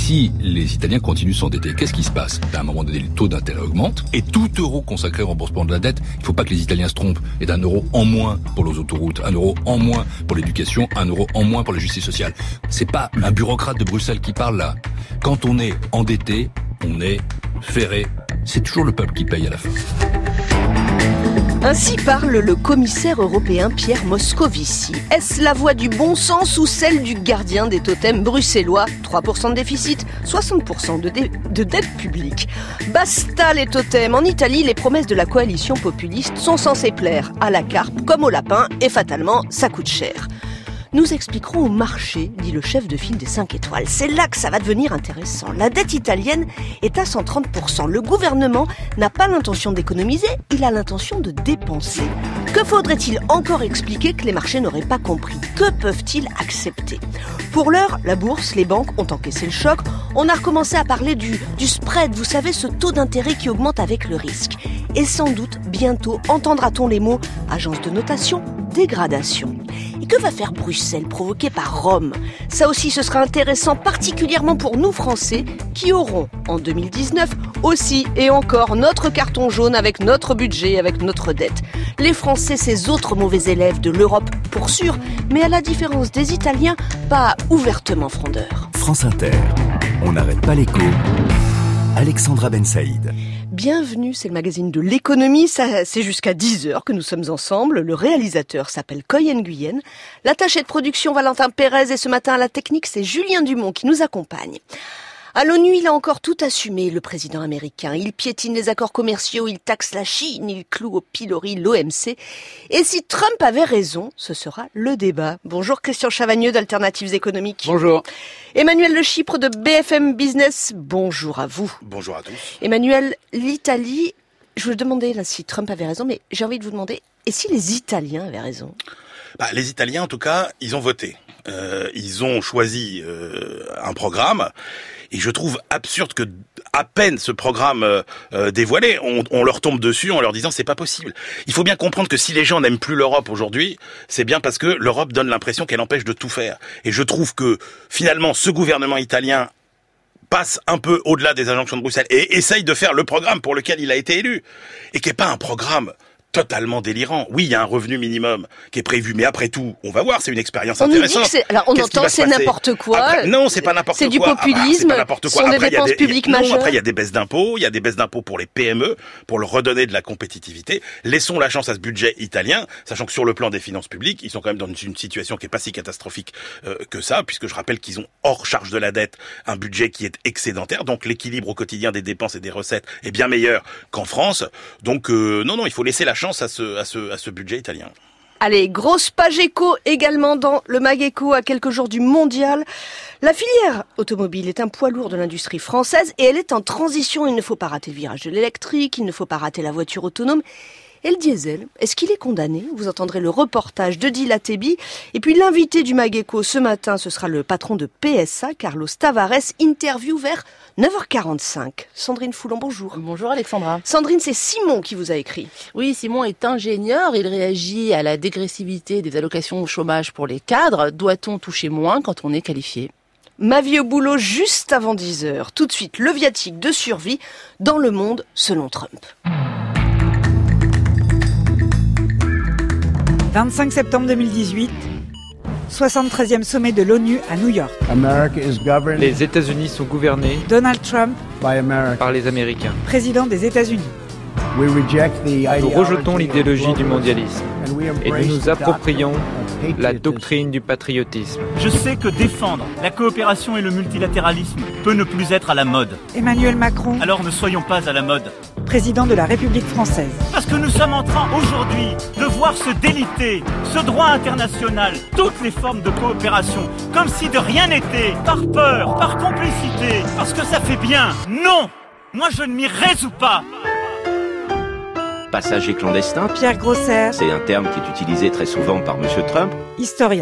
si les Italiens continuent de s'endetter, qu'est-ce qui se passe? À un moment donné, le taux d'intérêt augmente, et tout euro consacré au remboursement de la dette, il ne faut pas que les Italiens se trompent, est d'un euro en moins pour les autoroutes, un euro en moins pour l'éducation, un euro en moins pour la justice sociale. C'est pas un bureaucrate de Bruxelles qui parle là. Quand on est endetté, on est ferré. C'est toujours le peuple qui paye à la fin. Ainsi parle le commissaire européen Pierre Moscovici. Est-ce la voix du bon sens ou celle du gardien des totems bruxellois? 3% de déficit, 60% de dette publique. Basta les totems. En Italie, les promesses de la coalition populiste sont censées plaire à la carpe comme au lapin et fatalement, ça coûte cher. Nous expliquerons au marché, dit le chef de file des 5 étoiles. C'est là que ça va devenir intéressant. La dette italienne est à 130%. Le gouvernement n'a pas l'intention d'économiser, il a l'intention de dépenser. Que faudrait-il encore expliquer que les marchés n'auraient pas compris? Que peuvent-ils accepter? Pour l'heure, la bourse, les banques ont encaissé le choc. On a recommencé à parler du spread, vous savez, ce taux d'intérêt qui augmente avec le risque. Et sans doute, bientôt, entendra-t-on les mots agence de notation, dégradation. Et que va faire Bruxelles, provoquée par Rome? Ça aussi, ce sera intéressant, particulièrement pour nous Français, qui auront, en 2019, aussi et encore notre carton jaune avec notre budget, avec notre dette. Les Français, ces autres mauvais élèves de l'Europe, pour sûr, mais à la différence des Italiens, pas ouvertement frondeurs. France Inter, on n'arrête pas l'écho. Alexandra Ben Saïd. Bienvenue, c'est le magazine de l'économie, c'est jusqu'à 10h que nous sommes ensemble. Le réalisateur s'appelle Koy Nguyen, l'attaché de production Valentin Pérez et ce matin à la technique, c'est Julien Dumont qui nous accompagne. À l'ONU, il a encore tout assumé, le président américain. Il piétine les accords commerciaux, il taxe la Chine, il cloue au pilori l'OMC. Et si Trump avait raison, ce sera le débat. Bonjour Christian Chavagneux d'Alternatives économiques. Bonjour. Emmanuel Le Chypre de BFM Business, bonjour à vous. Bonjour à tous. Emmanuel, l'Italie, je vous demandais là si Trump avait raison, mais j'ai envie de vous demander, et si les Italiens avaient raison? Les Italiens, en tout cas, ils ont voté. Ils ont choisi un programme. Et je trouve absurde que, à peine ce programme dévoilé, on leur tombe dessus en leur disant c'est pas possible. Il faut bien comprendre que si les gens n'aiment plus l'Europe aujourd'hui, c'est bien parce que l'Europe donne l'impression qu'elle empêche de tout faire. Et je trouve que, finalement, ce gouvernement italien passe un peu au-delà des injonctions de Bruxelles et essaye de faire le programme pour lequel il a été élu. Et qui n'est pas un programme totalement délirant. Oui, il y a un revenu minimum qui est prévu, mais après tout, on va voir, c'est une expérience intéressante. On entend c'est n'importe quoi. Après, non, c'est pas n'importe quoi. C'est du populisme. C'est pas n'importe quoi. Ce sont des dépenses publiques majeures. Après, il y a des baisses d'impôts. Il y a des baisses d'impôts pour les PME, pour leur redonner de la compétitivité. Laissons la chance à ce budget italien, sachant que sur le plan des finances publiques, ils sont quand même dans une situation qui est pas si catastrophique que ça, puisque je rappelle qu'ils ont hors charge de la dette un budget qui est excédentaire. Donc l'équilibre au quotidien des dépenses et des recettes est bien meilleur qu'en France. Donc non, il faut laisser la chance à ce budget italien. Allez, grosse page éco également dans le Mag Éco à quelques jours du mondial. La filière automobile est un poids lourd de l'industrie française et elle est en transition. Il ne faut pas rater le virage de l'électrique, il ne faut pas rater la voiture autonome. Et le diesel, est-ce qu'il est condamné? Vous entendrez le reportage de Dila Tebi. Et puis l'invité du Mag Éco ce matin, ce sera le patron de PSA, Carlos Tavares, interview vers 9h45. Sandrine Foulon, bonjour. Bonjour Alexandra. Sandrine, c'est Simon qui vous a écrit. Oui, Simon est ingénieur. Il réagit à la dégressivité des allocations au chômage pour les cadres. Doit-on toucher moins quand on est qualifié? Ma vie au boulot juste avant 10h. Tout de suite, le viatique de survie dans le monde selon Trump. 25 septembre 2018, 73e sommet de l'ONU à New York. Les États-Unis sont gouvernés Donald Trump, par les Américains. président des États-Unis. Nous rejetons l'idéologie du mondialisme et nous nous approprions la doctrine du patriotisme. Je sais que défendre la coopération et le multilatéralisme peut ne plus être à la mode. Emmanuel Macron, Alors ne soyons pas à la mode. président de la République française. Parce que nous sommes en train aujourd'hui de voir se déliter ce droit international, toutes les formes de coopération, comme si de rien n'était, par peur, par complicité, parce que ça fait bien. Non! Moi je ne m'y résous pas. Passager clandestin, Pierre Grosser, c'est un terme qui est utilisé très souvent par M. Trump. historien.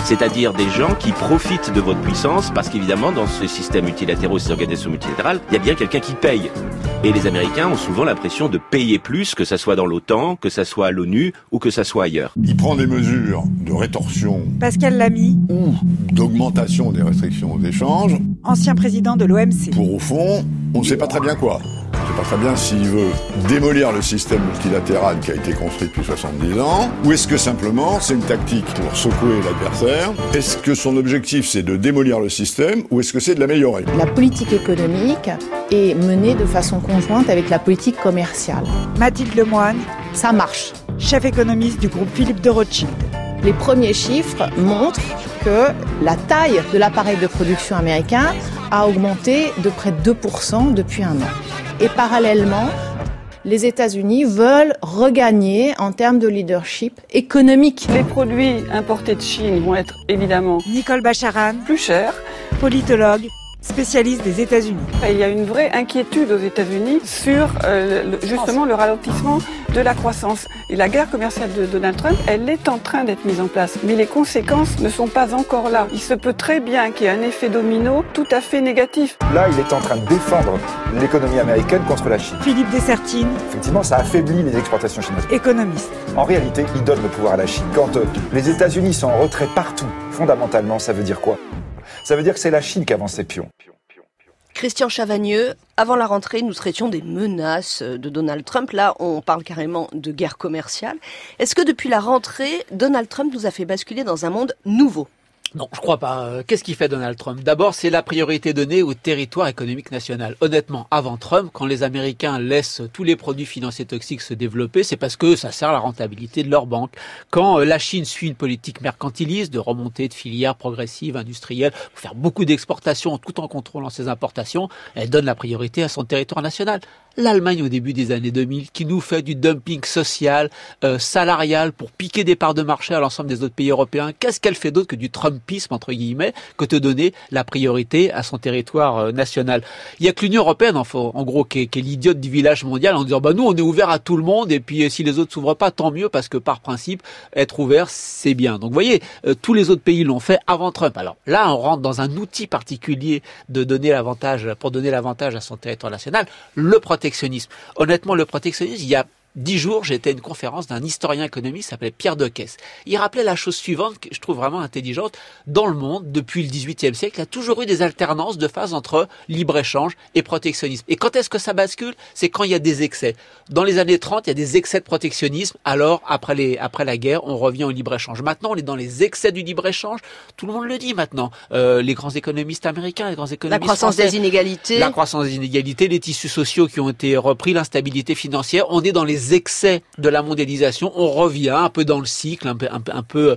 c'est-à-dire des gens qui profitent de votre puissance, parce qu'évidemment, dans ce système multilatéraux, ces organisations multilatérales, il y a bien quelqu'un qui paye. Et les Américains ont souvent l'impression de payer plus, que ça soit dans l'OTAN, que ça soit à l'ONU ou que ça soit ailleurs. Il prend des mesures de rétorsion Pascal Lamy, ou d'augmentation des restrictions aux échanges. Ancien président de l'OMC. Pour au fond, on ne sait pas très bien quoi. On ne sait pas très bien s'il veut démolir le système multilatéral qui a été construit depuis 70 ans, ou est-ce que simplement c'est une tactique pour secouer l'adversaire. Est-ce que son objectif c'est de démolir le système, ou est-ce que c'est de l'améliorer? La politique économique est menée de façon conjointe avec la politique commerciale. Mathilde Lemoine, ça marche. Chef économiste du groupe Philippe de Rothschild. Les premiers chiffres montrent que la taille de l'appareil de production américain a augmenté de près de 2% depuis un an. Et parallèlement, les États-Unis veulent regagner en termes de leadership économique. Les produits importés de Chine vont être évidemment Nicole Bacharan, plus chers. Politologue, spécialiste des États-Unis. Il y a une vraie inquiétude aux États-Unis sur justement le ralentissement de la croissance. Et la guerre commerciale de Donald Trump, elle est en train d'être mise en place. Mais les conséquences ne sont pas encore là. Il se peut très bien qu'il y ait un effet domino tout à fait négatif. Là, il est en train de défendre l'économie américaine contre la Chine. Philippe Dessertine. Effectivement, ça affaiblit les exportations chinoises. Économiste. En réalité, il donne le pouvoir à la Chine. Quand les États-Unis sont en retrait partout, fondamentalement, ça veut dire quoi ? Ça veut dire que c'est la Chine qui avance ses pions. Christian Chavagneux, avant la rentrée, nous traitions des menaces de Donald Trump. Là, on parle carrément de guerre commerciale. Est-ce que depuis la rentrée, Donald Trump nous a fait basculer dans un monde nouveau ? Non, je crois pas. Qu'est-ce qu'il fait Donald Trump ? D'abord, c'est la priorité donnée au territoire économique national. Honnêtement, avant Trump, quand les Américains laissent tous les produits financiers toxiques se développer, c'est parce que ça sert à la rentabilité de leur banque. Quand la Chine suit une politique mercantiliste de remontée de filières progressives, industrielles, pour faire beaucoup d'exportations tout en contrôlant ses importations, elle donne la priorité à son territoire national. L'Allemagne au début des années 2000 qui nous fait du dumping social, salarial pour piquer des parts de marché à l'ensemble des autres pays européens. Qu'est-ce qu'elle fait d'autre que du Trumpisme entre guillemets, que de donner la priorité à son territoire national? Il y a que l'Union européenne en gros qui est l'idiote du village mondial en disant bah nous on est ouvert à tout le monde et puis si les autres s'ouvrent pas tant mieux parce que par principe être ouvert c'est bien. Donc vous voyez tous les autres pays l'ont fait avant Trump. Alors là on rentre dans un outil particulier de donner l'avantage pour donner l'avantage à son territoire national, le protectionnisme. Honnêtement, le protectionnisme, il y a 10 jours, j'étais à une conférence d'un historien économiste qui s'appelait Pierre Dequesse. Il rappelait la chose suivante, que je trouve vraiment intelligente. Dans le monde, depuis le XVIIIe siècle, il y a toujours eu des alternances de phase entre libre-échange et protectionnisme. Et quand est-ce que ça bascule ? C'est quand il y a des excès. Dans les années 30, il y a des excès de protectionnisme. Alors, après la guerre, on revient au libre-échange. Maintenant, on est dans les excès du libre-échange. Tout le monde le dit maintenant. Les grands économistes américains, les grands économistes français. Des inégalités. La croissance des inégalités, les tissus sociaux qui ont été repris, l'instabilité financière. On est dans les excès de la mondialisation, on revient un peu dans le cycle, d'un peu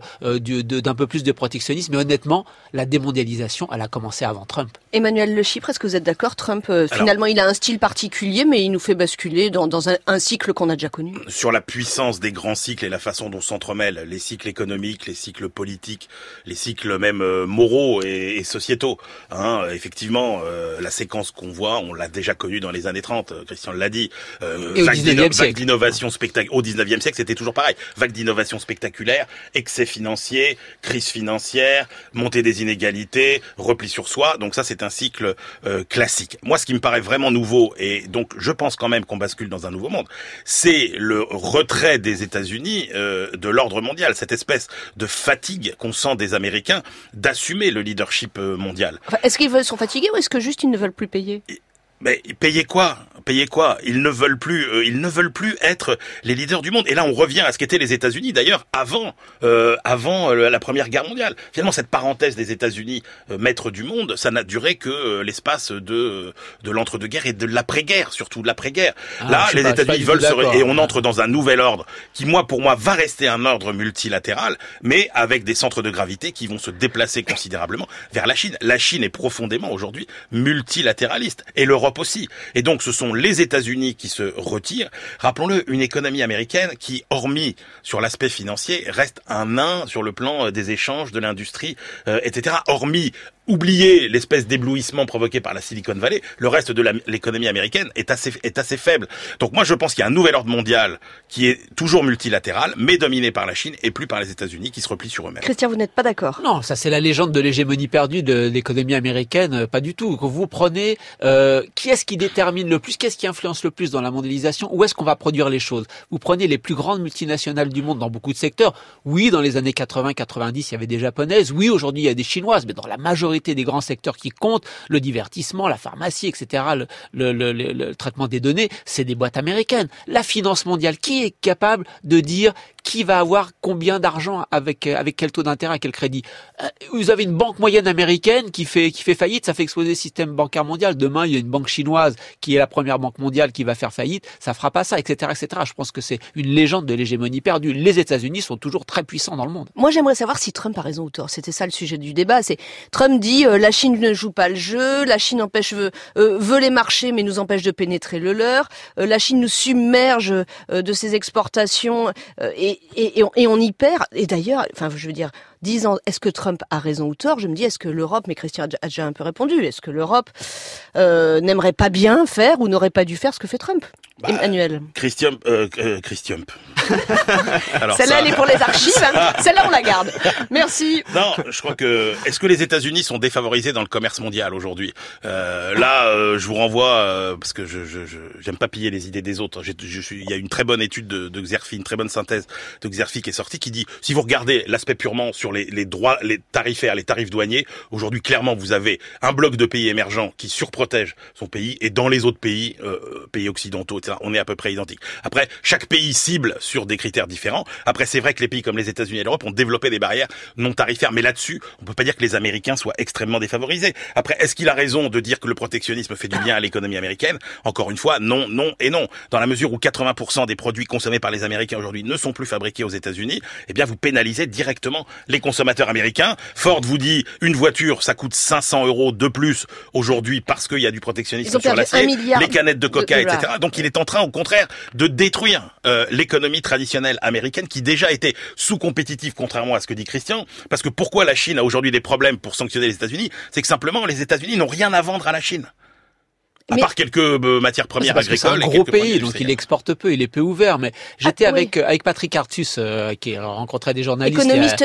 plus de protectionnisme, mais honnêtement, la démondialisation, elle a commencé avant Trump. Emmanuel Le Chypre, est-ce que vous êtes d'accord ? Trump, finalement, il a un style particulier, mais il nous fait basculer dans un cycle qu'on a déjà connu. Sur la puissance des grands cycles et la façon dont s'entremêlent les cycles économiques, les cycles politiques, les cycles même moraux et sociétaux. Effectivement, la séquence qu'on voit, on l'a déjà connue dans les années 30, Christian l'a dit. Vague d'innovation au 19e siècle, c'était toujours pareil. Vague d'innovation spectaculaire, excès financier, crise financière, montée des inégalités, repli sur soi. Donc ça, c'est un cycle classique. Moi, ce qui me paraît vraiment nouveau, et donc je pense quand même qu'on bascule dans un nouveau monde, c'est le retrait des États-Unis de l'ordre mondial, cette espèce de fatigue qu'on sent des Américains d'assumer le leadership mondial. Enfin, est-ce qu'ils sont fatigués ou est-ce que juste ils ne veulent plus payer ? Mais payer quoi ? Ils ne veulent plus être les leaders du monde. Et là, on revient à ce qu'étaient les États-Unis, d'ailleurs, avant la Première Guerre mondiale. Finalement, cette parenthèse des États-Unis maîtres du monde, ça n'a duré que l'espace de l'entre-deux-guerres et de l'après-guerre, surtout de l'après-guerre. Là, les États-Unis veulent et on entre dans un nouvel ordre qui, pour moi, va rester un ordre multilatéral, mais avec des centres de gravité qui vont se déplacer considérablement vers la Chine. La Chine est profondément aujourd'hui multilatéraliste et l'Europe aussi. Et donc, ce sont les États-Unis qui se retirent. Rappelons-le, une économie américaine qui, hormis sur l'aspect financier, reste un nain sur le plan des échanges, de l'industrie, etc. Hormis oubliez l'espèce d'éblouissement provoqué par la Silicon Valley, le reste de l'économie américaine est assez faible. Donc moi je pense qu'il y a un nouvel ordre mondial qui est toujours multilatéral, mais dominé par la Chine et plus par les États-Unis qui se replient sur eux-mêmes. Christian, vous n'êtes pas d'accord? Non, ça c'est la légende de l'hégémonie perdue de l'économie américaine, pas du tout. Quand vous prenez qui est-ce qui détermine le plus, qu'est-ce qui influence le plus dans la mondialisation, où est-ce qu'on va produire les choses? Vous prenez les plus grandes multinationales du monde dans beaucoup de secteurs. Oui, dans les années 80-90, il y avait des japonaises. Oui, aujourd'hui il y a des chinoises, mais dans la majorité des grands secteurs qui comptent, le divertissement, la pharmacie, etc., le traitement des données, c'est des boîtes américaines. La finance mondiale, qui est capable de dire qui va avoir combien d'argent avec quel taux d'intérêt, à quel crédit? Vous avez une banque moyenne américaine qui fait faillite, ça fait exploser le système bancaire mondial. Demain, il y a une banque chinoise qui est la première banque mondiale qui va faire faillite, ça fera pas ça, etc., etc. Je pense que c'est une légende de l'hégémonie perdue. Les États-Unis sont toujours très puissants dans le monde. Moi, j'aimerais savoir si Trump a raison ou tort. C'était ça le sujet du débat. C'est Trump dit la Chine ne joue pas le jeu, la Chine veut les marchés mais nous empêche de pénétrer le leur, la Chine nous submerge de ses exportations et on y perd. Et d'ailleurs, enfin, je veux dire, 10 ans, est-ce que Trump a raison ou tort? Je me dis, est-ce que l'Europe, mais Christian a déjà un peu répondu, est-ce que l'Europe n'aimerait pas bien faire ou n'aurait pas dû faire ce que fait Trump? Emmanuel. Christian. Alors celle-là, elle est pour les archives. Celle-là, on la garde. Merci. Non, je crois que... Est-ce que les États-Unis sont défavorisés dans le commerce mondial aujourd'hui? Je vous renvoie, parce que j'aime pas piller les idées des autres. Il y a une très bonne étude de Xerfi, une très bonne synthèse de Xerfi qui est sortie, qui dit, si vous regardez l'aspect purement sur les droits, les tarifaires, les tarifs douaniers, aujourd'hui, clairement, vous avez un bloc de pays émergents qui surprotège son pays, et dans les autres pays, pays occidentaux, etc., on est à peu près identique. Après, chaque pays cible sur des critères différents. Après, c'est vrai que les pays comme les États-Unis et l'Europe ont développé des barrières non tarifaires, mais là-dessus, on peut pas dire que les Américains soient extrêmement défavorisés. Après, est-ce qu'il a raison de dire que le protectionnisme fait du bien à l'économie américaine? Encore une fois, non, non et non. Dans la mesure où 80% des produits consommés par les Américains aujourd'hui ne sont plus fabriqués aux États-Unis, eh bien, vous pénalisez directement les consommateurs américains. Ford vous dit, une voiture, ça coûte 500 € de plus aujourd'hui parce qu'il y a du protectionnisme sur l'acier, les canettes de coca, etc. Donc, il est en train, au contraire, de détruire l'économie traditionnelle américaine qui déjà était sous-compétitive, contrairement à ce que dit Christian. Parce que pourquoi la Chine a aujourd'hui des problèmes pour sanctionner les États-Unis? C'est que simplement, les États-Unis n'ont rien à vendre à la Chine. À part quelques matières premières agricoles. C'est un gros pays, donc il exporte peu, il est peu ouvert. Mais j'étais avec Patrick Artus, qui rencontrait des journalistes. Économiste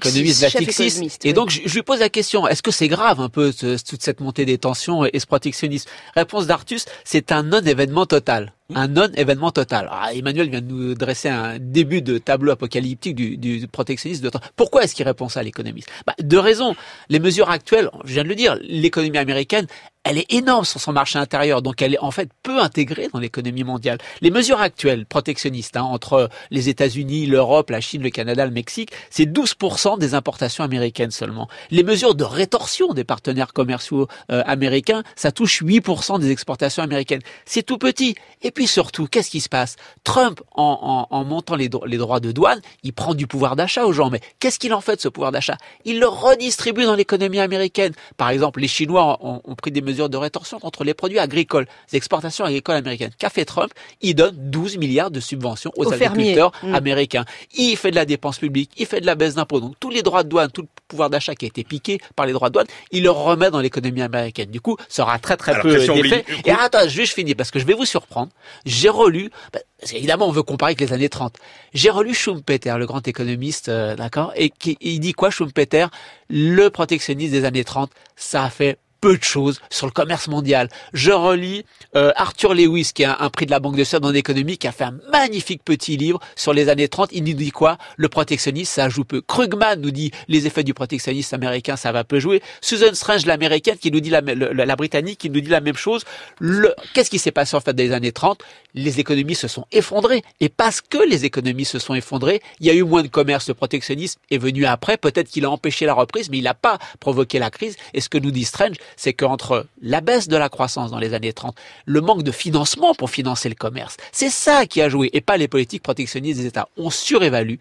Natixis. Et donc, je lui pose la question, est-ce que c'est grave un peu toute cette montée des tensions et ce protectionnisme? Réponse d'Artus, c'est un non-événement total. Un non-événement total. Alors, Emmanuel vient de nous dresser un début de tableau apocalyptique du protectionnisme de temps. Pourquoi est-ce qu'il répond ça, l'économiste? Deux raisons. Les mesures actuelles, je viens de le dire, l'économie américaine, elle est énorme sur son marché intérieur, donc elle est en fait peu intégrée dans l'économie mondiale. Les mesures actuelles protectionnistes, entre les États-Unis, l'Europe, la Chine, le Canada, le Mexique, c'est 12% des importations américaines seulement. Les mesures de rétorsion des partenaires commerciaux américains, ça touche 8% des exportations américaines. C'est tout petit. Et puis surtout, qu'est-ce qui se passe? Trump, en montant les droits de douane, il prend du pouvoir d'achat aux gens. Mais qu'est-ce qu'il en fait de ce pouvoir d'achat? Il le redistribue dans l'économie américaine. Par exemple, les Chinois ont pris des mesures de rétorsion contre les produits agricoles, les exportations agricoles américaines. Qu'a fait Trump? Il donne 12 milliards de subventions aux agriculteurs américains. Il fait de la dépense publique, il fait de la baisse d'impôts. Donc tous les droits de douane, tout le pouvoir d'achat qui a été piqué par les droits de douane, il le remet dans l'économie américaine. Du coup, ça aura très peu d'effet. Et attends, je finis parce que je vais vous surprendre. J'ai relu, parce qu'évidemment on veut comparer avec les années 30. J'ai relu Schumpeter, le grand économiste, d'accord, et il dit quoi Schumpeter? Le protectionnisme des années 30, ça a fait peu de choses sur le commerce mondial. Je relis Arthur Lewis, qui a un prix de la Banque de Suède en économie, qui a fait un magnifique petit livre sur les années 30. Il nous dit quoi? Le protectionnisme, ça joue peu. Krugman nous dit les effets du protectionnisme américain, ça va peu jouer. Susan Strange, l'américaine, qui nous dit la britannique, qui nous dit la même chose. Qu'est-ce qui s'est passé en fait dans les années 30? Les économies se sont effondrées. Et parce que les économies se sont effondrées, il y a eu moins de commerce. Le protectionnisme est venu après. Peut-être qu'il a empêché la reprise, mais il n'a pas provoqué la crise. Et ce que nous dit Strange, c'est qu'entre la baisse de la croissance dans les années 30, le manque de financement pour financer le commerce, c'est ça qui a joué, et pas les politiques protectionnistes des États. On surévalue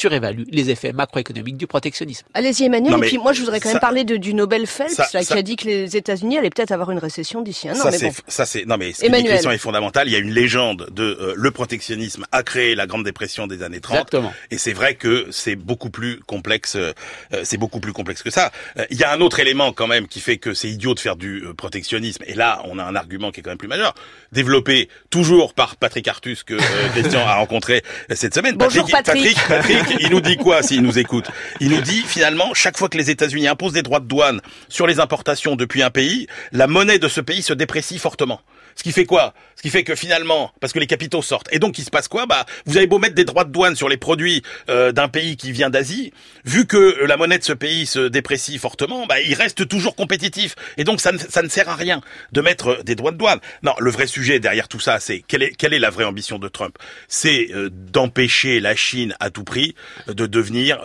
les effets macroéconomiques du protectionnisme. Allez-y Emmanuel, et puis moi je voudrais quand même parler du Nobel Phelps, qui a dit que les États-Unis allaient peut-être avoir une récession d'ici un an. Non mais ce que dit Christian est fondamental. Il y a une légende légende de le protectionnisme a créé la Grande Dépression des années 30. Exactement. Et c'est vrai que c'est beaucoup plus complexe que ça. Il y a un autre élément quand même qui fait que c'est idiot de faire du protectionnisme. Et là, on a un argument qui est quand même plus majeur. Développé toujours par Patrick Artus que Christian a rencontré cette semaine. Bonjour Patrick, il nous dit quoi s'il nous écoute? Il nous dit finalement, chaque fois que les États-Unis imposent des droits de douane sur les importations depuis un pays, la monnaie de ce pays se déprécie fortement. Ce qui fait quoi? Ce qui fait que finalement, parce que les capitaux sortent, et donc il se passe quoi? Vous avez beau mettre des droits de douane sur les produits d'un pays qui vient d'Asie, vu que la monnaie de ce pays se déprécie fortement, il reste toujours compétitif. Et donc ça ne sert à rien de mettre des droits de douane. Non, le vrai sujet derrière tout ça, c'est quelle est la vraie ambition de Trump? C'est d'empêcher la Chine à tout prix de devenir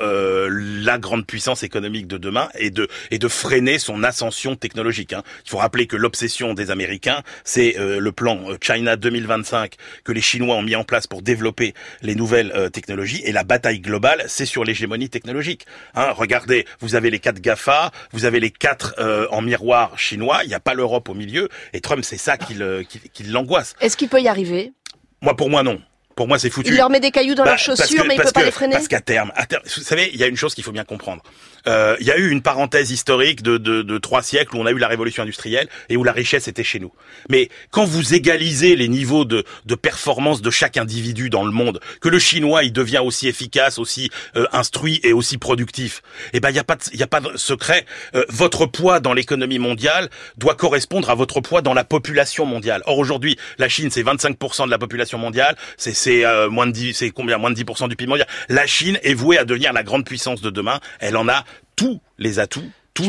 la grande puissance économique de demain et de freiner son ascension technologique. Il faut rappeler que l'obsession des Américains, c'est le plan China 2025 que les Chinois ont mis en place pour développer les nouvelles technologies, et la bataille globale, c'est sur l'hégémonie technologique. Regardez, vous avez les 4 GAFA, vous avez les 4 en miroir chinois, il n'y a pas l'Europe au milieu, et Trump, c'est ça qui l'angoisse. Est-ce qu'il peut y arriver? Pour moi, non. Pour moi, c'est foutu. Il leur met des cailloux dans leurs chaussures, mais il peut pas les freiner? Parce qu'à terme, vous savez, il y a une chose qu'il faut bien comprendre. Il y a eu une parenthèse historique de 3 siècles où on a eu la révolution industrielle et où la richesse était chez nous. Mais quand vous égalisez les niveaux de performance de chaque individu dans le monde, que le Chinois, il devient aussi efficace, aussi instruit et aussi productif, il y a pas de secret. Votre poids dans l'économie mondiale doit correspondre à votre poids dans la population mondiale. Or aujourd'hui, la Chine, c'est 25% de la population mondiale, c'est moins de 10% du PIB mondial. La Chine est vouée à devenir la grande puissance de demain. Elle en a tous les atouts.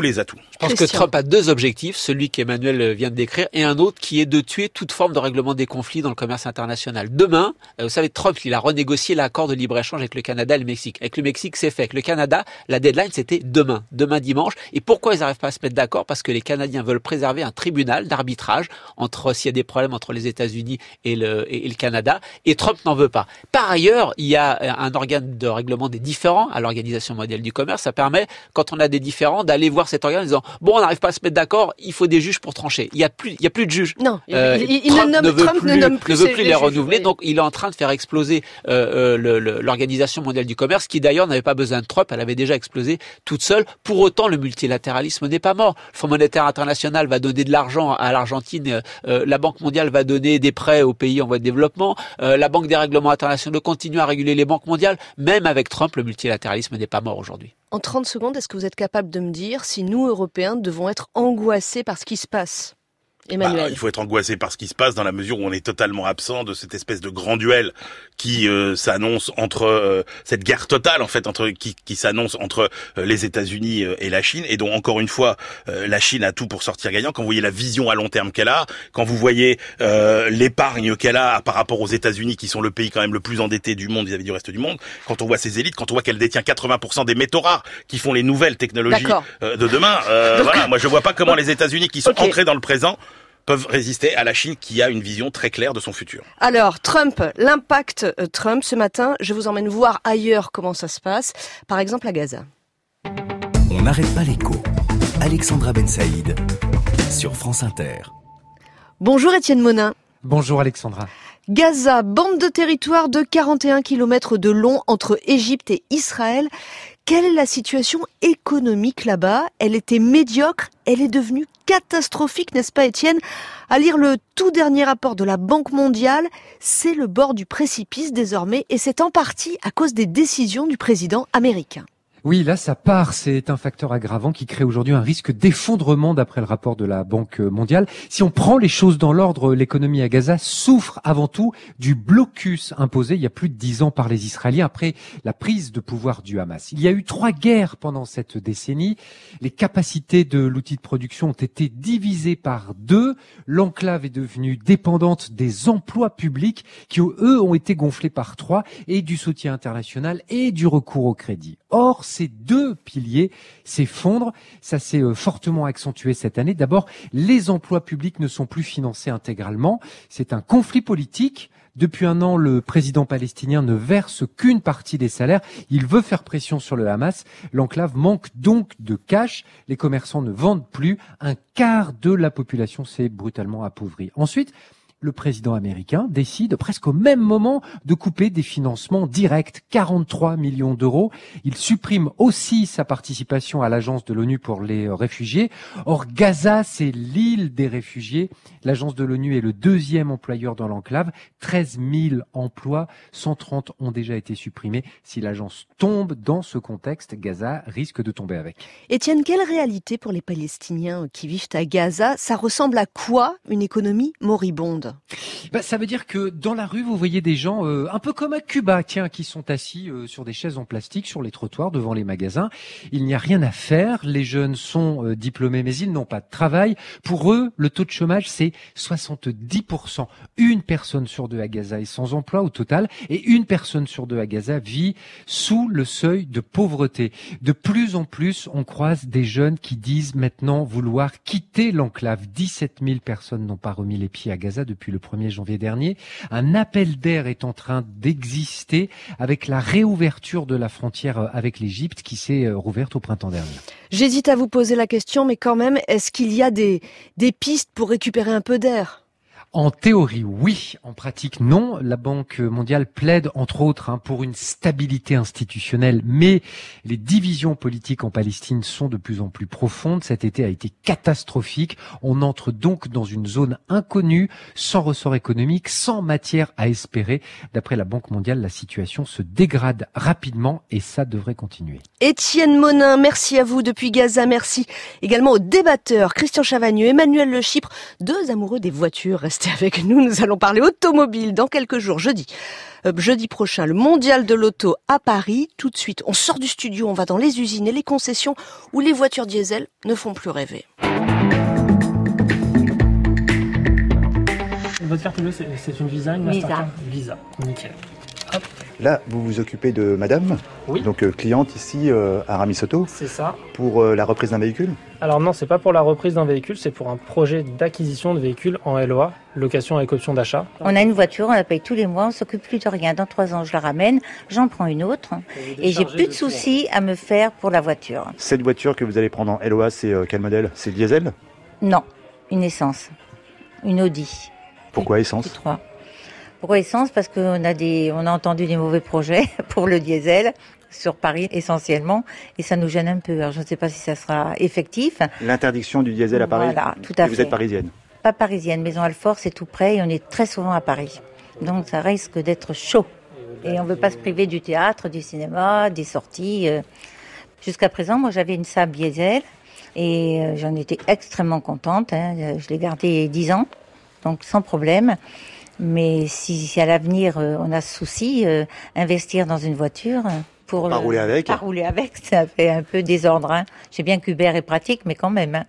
Je pense que Trump a 2 objectifs, celui qu'Emmanuel vient de décrire, et un autre qui est de tuer toute forme de règlement des conflits dans le commerce international. Demain, vous savez, Trump, il a renégocié l'accord de libre-échange avec le Canada et le Mexique. Avec le Mexique, c'est fait. Avec le Canada, la deadline, c'était demain dimanche. Et pourquoi ils n'arrivent pas à se mettre d'accord? Parce que les Canadiens veulent préserver un tribunal d'arbitrage s'il y a des problèmes entre les États-Unis et le Canada, et Trump n'en veut pas. Par ailleurs, il y a un organe de règlement des différends à l'Organisation mondiale du commerce. Ça permet, quand on a des différends, d'aller voir cet organe en disant on n'arrive pas à se mettre d'accord, il faut des juges pour trancher. Il y a plus de juges. Non, Trump ne veut plus les renouveler, oui. Donc il est en train de faire exploser l'Organisation mondiale du commerce, qui d'ailleurs n'avait pas besoin de Trump, elle avait déjà explosé toute seule. Pour autant, le multilatéralisme n'est pas mort. Le Fonds monétaire international va donner de l'argent à l'Argentine, la Banque mondiale va donner des prêts aux pays en voie de développement, la Banque des règlements internationaux continue à réguler les banques mondiales. Même avec Trump, le multilatéralisme n'est pas mort aujourd'hui. En 30 secondes, est-ce que vous êtes capable de me dire si nous, Européens, devons être angoissés par ce qui se passe? Emmanuel. Il faut être angoissé par ce qui se passe dans la mesure où on est totalement absent de cette espèce de grand duel qui s'annonce entre cette guerre totale en fait qui s'annonce entre les États-Unis et la Chine, et donc encore une fois la Chine a tout pour sortir gagnant. Quand vous voyez la vision à long terme qu'elle a, quand vous voyez l'épargne qu'elle a par rapport aux États-Unis qui sont le pays quand même le plus endetté du monde vis-à-vis du reste du monde, quand on voit ses élites, quand on voit qu'elle détient 80% des métaux rares qui font les nouvelles technologies de demain, voilà, moi je vois pas comment les États-Unis qui sont ancrés dans le présent peuvent résister à la Chine qui a une vision très claire de son futur. Alors, Trump, l'impact Trump, ce matin, je vous emmène voir ailleurs comment ça se passe, par exemple à Gaza. On n'arrête pas l'écho. Alexandra Ben Saïd, sur France Inter. Bonjour Étienne Monin. Bonjour Alexandra. Gaza, bande de territoire de 41 km de long entre Égypte et Israël. Quelle est la situation économique là-bas? Elle était médiocre, elle est devenue catastrophique, n'est-ce pas Étienne? À lire le tout dernier rapport de la Banque mondiale, c'est le bord du précipice désormais, et c'est en partie à cause des décisions du président américain. Oui, là, ça part. C'est un facteur aggravant qui crée aujourd'hui un risque d'effondrement d'après le rapport de la Banque mondiale. Si on prend les choses dans l'ordre, l'économie à Gaza souffre avant tout du blocus imposé il y a plus de 10 ans par les Israéliens après la prise de pouvoir du Hamas. Il y a eu 3 guerres pendant cette décennie. Les capacités de l'outil de production ont été divisées par 2. L'enclave est devenue dépendante des emplois publics qui, eux, ont été gonflés par 3 et du soutien international et du recours au crédit. Or, ces 2 piliers s'effondrent. Ça s'est fortement accentué cette année. D'abord, les emplois publics ne sont plus financés intégralement. C'est un conflit politique. Depuis 1 an, le président palestinien ne verse qu'une partie des salaires. Il veut faire pression sur le Hamas. L'enclave manque donc de cash. Les commerçants ne vendent plus. Un quart de la population s'est brutalement appauvrie. Ensuite, le président américain décide presque au même moment de couper des financements directs, 43 millions d'euros. Il supprime aussi sa participation à l'agence de l'ONU pour les réfugiés. Or, Gaza, c'est l'île des réfugiés. L'agence de l'ONU est le deuxième employeur dans l'enclave. 13 000 emplois, 130 ont déjà été supprimés. Si l'agence tombe dans ce contexte, Gaza risque de tomber avec. Étienne, quelle réalité pour les Palestiniens qui vivent à Gaza? Ça ressemble à quoi une économie moribonde? Ça veut dire que dans la rue, vous voyez des gens un peu comme à Cuba, qui sont assis sur des chaises en plastique sur les trottoirs devant les magasins. Il n'y a rien à faire. Les jeunes sont diplômés, mais ils n'ont pas de travail. Pour eux, le taux de chômage, c'est 70%. Une personne sur deux à Gaza est sans emploi au total, et une personne sur deux à Gaza vit sous le seuil de pauvreté. De plus en plus, on croise des jeunes qui disent maintenant vouloir quitter l'enclave. 17 000 personnes n'ont pas remis les pieds à Gaza depuis le 1er janvier dernier. Un appel d'air est en train d'exister avec la réouverture de la frontière avec l'Égypte qui s'est rouverte au printemps dernier. J'hésite à vous poser la question, mais quand même, est-ce qu'il y a des pistes pour récupérer un peu d'air? En théorie, oui. En pratique, non. La Banque mondiale plaide, entre autres, pour une stabilité institutionnelle. Mais les divisions politiques en Palestine sont de plus en plus profondes. Cet été a été catastrophique. On entre donc dans une zone inconnue, sans ressort économique, sans matière à espérer. D'après la Banque mondiale, la situation se dégrade rapidement et ça devrait continuer. Étienne Monin, merci à vous depuis Gaza. Merci également aux débatteurs Christian Chavagneux, Emmanuel Le Chypre, deux amoureux des voitures. Restez avec nous, nous allons parler automobile dans quelques jours, jeudi prochain, le mondial de l'auto à Paris. Tout de suite, on sort du studio, on va dans les usines et les concessions où les voitures diesel ne font plus rêver. Votre carte bleue, c'est une Visa, une Mastercard? Visa, nickel. Hop. Là, vous vous occupez de madame, oui. Donc cliente ici à Aramis Auto. C'est ça. Pour la reprise d'un véhicule? Alors non, c'est pas pour la reprise d'un véhicule, c'est pour un projet d'acquisition de véhicule en LOA, location avec option d'achat. On a une voiture, on la paye tous les mois, on s'occupe plus de rien. Dans 3 ans, je la ramène, j'en prends une autre et j'ai plus de soucis à me faire pour la voiture. Cette voiture que vous allez prendre en LOA, c'est quel modèle? C'est diesel? Non, une essence, une Audi. Pourquoi essence? Q3. Pourquoi essence? Parce qu'on a entendu des mauvais projets pour le diesel sur Paris essentiellement et ça nous gêne un peu. Alors je ne sais pas si ça sera effectif. L'interdiction du diesel à Paris? Voilà, tout à fait. Vous êtes parisienne? Pas parisienne, Maison Alfort, c'est tout près et on est très souvent à Paris. Donc ça risque d'être chaud. Et on ne veut pas se priver du théâtre, du cinéma, des sorties. Jusqu'à présent, moi j'avais une Saab diesel et j'en étais extrêmement contente. Je l'ai gardée 10 ans, donc sans problème. Mais si à l'avenir on a ce souci, investir dans une voiture pour pas rouler avec. Pas rouler avec, ça fait un peu désordre. Je sais bien qu'Uber est pratique, mais quand même.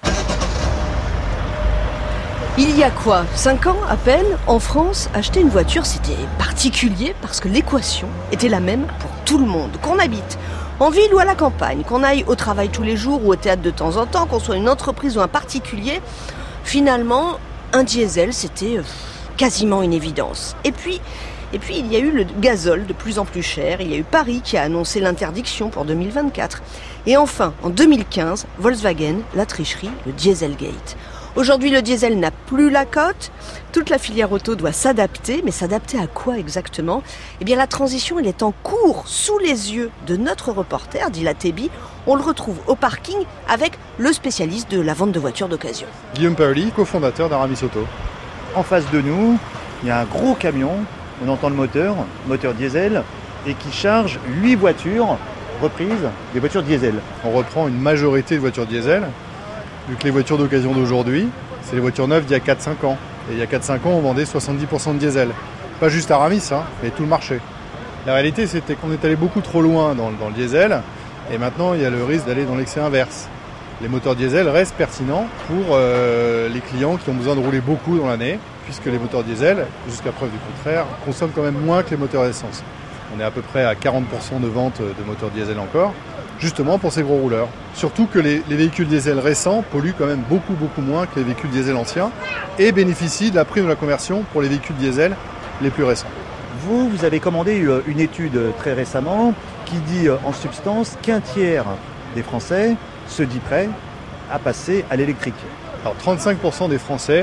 Il y a 5 ans à peine, en France, acheter une voiture c'était particulier parce que l'équation était la même pour tout le monde. Qu'on habite en ville ou à la campagne, qu'on aille au travail tous les jours ou au théâtre de temps en temps, qu'on soit une entreprise ou un particulier, finalement, un diesel c'était quasiment une évidence. Et puis, il y a eu le gazole de plus en plus cher. Il y a eu Paris qui a annoncé l'interdiction pour 2024. Et enfin, en 2015, Volkswagen, la tricherie, le Dieselgate. Aujourd'hui, le diesel n'a plus la cote. Toute la filière auto doit s'adapter. Mais s'adapter à quoi exactement? Eh bien, la transition, elle est en cours sous les yeux de notre reporter, Dila Tebi. On le retrouve au parking avec le spécialiste de la vente de voitures d'occasion. Guillaume Paoli, cofondateur d'Aramis Auto. En face de nous, il y a un gros camion, on entend le moteur diesel, et qui charge 8 voitures reprises, des voitures diesel. On reprend une majorité de voitures diesel, vu que les voitures d'occasion d'aujourd'hui, c'est les voitures neuves d'il y a 4-5 ans. Et il y a 4-5 ans, on vendait 70% de diesel. Pas juste Aramis, mais tout le marché. La réalité, c'était qu'on est allé beaucoup trop loin dans le diesel, et maintenant, il y a le risque d'aller dans l'excès inverse. Les moteurs diesel restent pertinents pour les clients qui ont besoin de rouler beaucoup dans l'année, puisque les moteurs diesel, jusqu'à preuve du contraire, consomment quand même moins que les moteurs d'essence. On est à peu près à 40% de vente de moteurs diesel encore, justement pour ces gros rouleurs. Surtout que les véhicules diesel récents polluent quand même beaucoup moins que les véhicules diesel anciens et bénéficient de la prime de la conversion pour les véhicules diesel les plus récents. Vous avez commandé une étude très récemment qui dit en substance qu'un tiers des Français se dit prêt à passer à l'électrique. Alors 35% des Français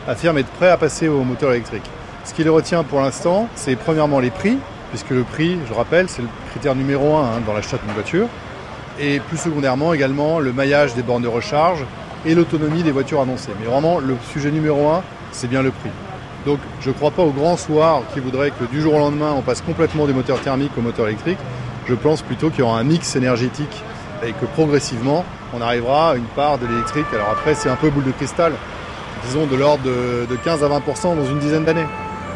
affirment être prêts à passer au moteur électrique. Ce qui les retient pour l'instant, c'est premièrement les prix, puisque le prix, je rappelle, c'est le critère numéro 1 dans l'achat d'une voiture. Et plus secondairement également le maillage des bornes de recharge et l'autonomie des voitures annoncées. Mais vraiment, le sujet numéro 1, c'est bien le prix. Donc je ne crois pas au grand soir qui voudrait que du jour au lendemain, on passe complètement des moteurs thermiques aux moteurs électriques. Je pense plutôt qu'il y aura un mix énergétique et que progressivement, on arrivera à une part de l'électrique. Alors après, c'est un peu boule de cristal, disons de l'ordre de 15 à 20% dans une dizaine d'années.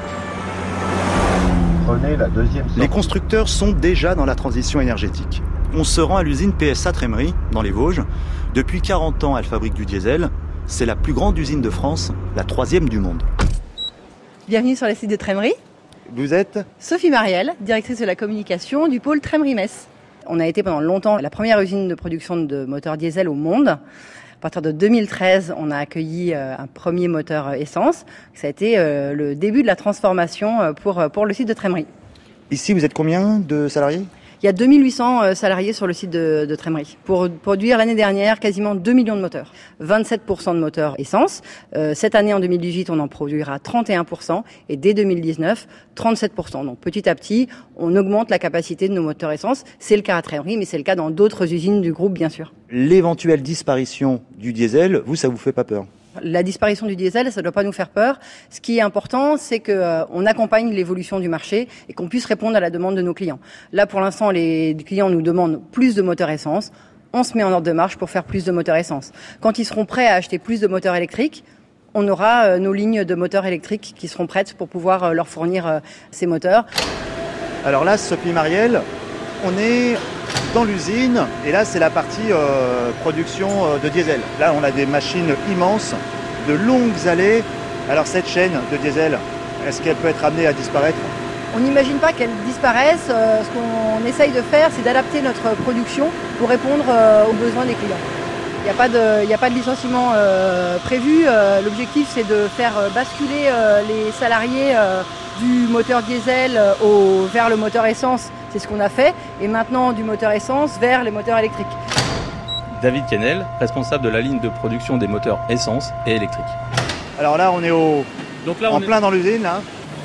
Prenez la deuxième sortie. Les constructeurs sont déjà dans la transition énergétique. On se rend à l'usine PSA Trémery, dans les Vosges. Depuis 40 ans, elle fabrique du diesel. C'est la plus grande usine de France, la 3e du monde. Bienvenue sur le site de Trémery. Vous êtes Sophie Marielle, directrice de la communication du pôle Trémery-Metz. On a été pendant longtemps la première usine de production de moteurs diesel au monde. À partir de 2013, on a accueilli un premier moteur essence. Ça a été le début de la transformation pour le site de Trémery. Ici, vous êtes combien de salariés ? Il y a 2800 salariés sur le site de Trémery. Pour produire l'année dernière quasiment 2 millions de moteurs. 27% de moteurs essence. Cette année, en 2018, on en produira 31%. Et dès 2019, 37%. Donc petit à petit, on augmente la capacité de nos moteurs essence. C'est le cas à Trémery, mais c'est le cas dans d'autres usines du groupe, bien sûr. L'éventuelle disparition du diesel, ça vous fait pas peur ? La disparition du diesel, ça ne doit pas nous faire peur. Ce qui est important, c'est qu'on accompagne l'évolution du marché et qu'on puisse répondre à la demande de nos clients. Là, pour l'instant, les clients nous demandent plus de moteurs essence. On se met en ordre de marche pour faire plus de moteurs essence. Quand ils seront prêts à acheter plus de moteurs électriques, on aura nos lignes de moteurs électriques qui seront prêtes pour pouvoir leur fournir ces moteurs. Alors là, Sophie Marielle, on est dans l'usine et là c'est la partie production de diesel. Là on a des machines immenses, de longues allées. Alors cette chaîne de diesel, est-ce qu'elle peut être amenée à disparaître ? On n'imagine pas qu'elle disparaisse. Ce qu'on essaye de faire, c'est d'adapter notre production pour répondre aux besoins des clients. Il n'y a pas de licenciement prévu. L'objectif c'est de faire basculer les salariés du moteur diesel vers le moteur essence. C'est ce qu'on a fait, et maintenant du moteur essence vers les moteurs électriques. David Kennel, responsable de la ligne de production des moteurs essence et électriques. Alors là, on est en plein dans l'usine. Là.